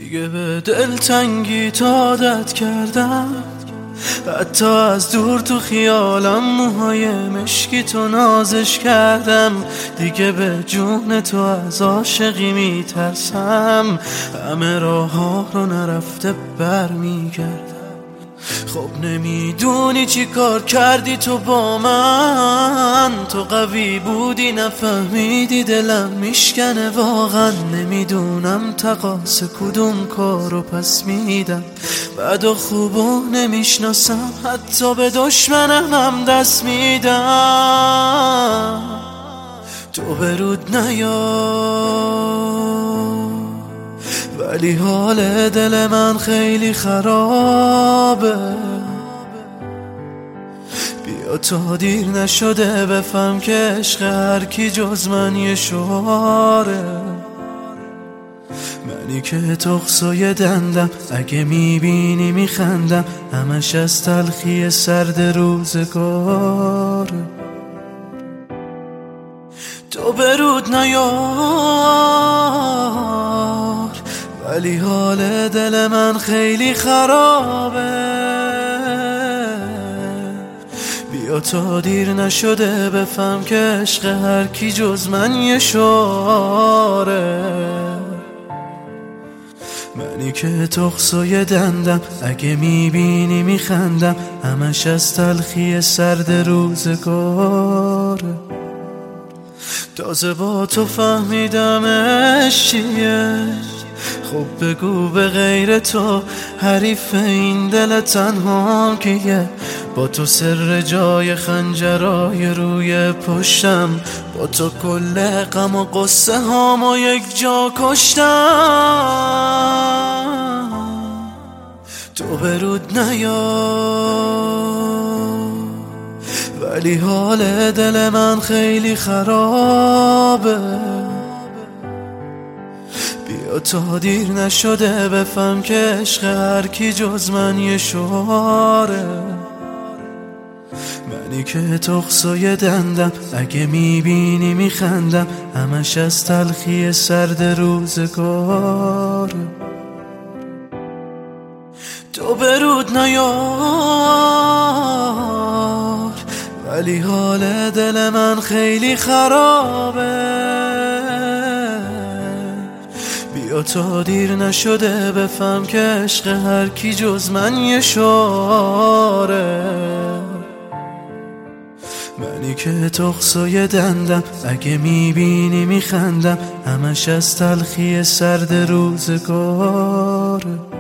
دیگه به دلتنگی عادت کردم، حتی از دور تو خیالم موهای مشکی تو نازش کردم. دیگه به جون تو از عاشقی میترسم، همه راه ها رو نرفته برمیگردم. خب نمیدونی چی کار کردی تو با من، تو قوی بودی نفهمیدی دلم میشکنه واقعا. نمیدونم تقاص کدوم کارو پس میدم، بد و خوبو نمیشناسم، حتی به دشمنم هم دست میدم. تو به رود نیار، ولی حال دل من خیلی خرابه. بیا تا دیر نشده بفهم که عشق هر کی جز من یه شعاره. منی که تقصای دندم، اگه میبینی میخندم، همش از تلخی سرد روزگاره. تو به رود نیار، ولی حال دل من خیلی خرابه. بیا تا دیر نشده بفهم که عشق هر کی جز من یه شعاره. منی که تقصای دندم، اگه میبینی میخندم، همش از تلخی سرد روزگاره. تازه با تو فهمیدم عشق چیه، خب بگو به غیر تو حریف این دل تنها کیه. با تو سر جای خنجرای روی پشتم، با تو کل غم و قصه هامو یک جا کشتم. تو به رود نیار، ولی حال دل من خیلی خرابه. بیا تا دیر نشده بفهم که عشق هر کی جز من یه شعاره. منی که تقصای دندم، اگه میبینی میخندم، همش از تلخی سرد روزگاره. تو به رود نیار، ولی حال دل من خیلی خرابه. بیا تا دیر نشده بفهم که عشق هر کی جز من یه شعاره. منی که تقصای دندم، اگه میبینی میخندم، همش از تلخی سرد روزگاره.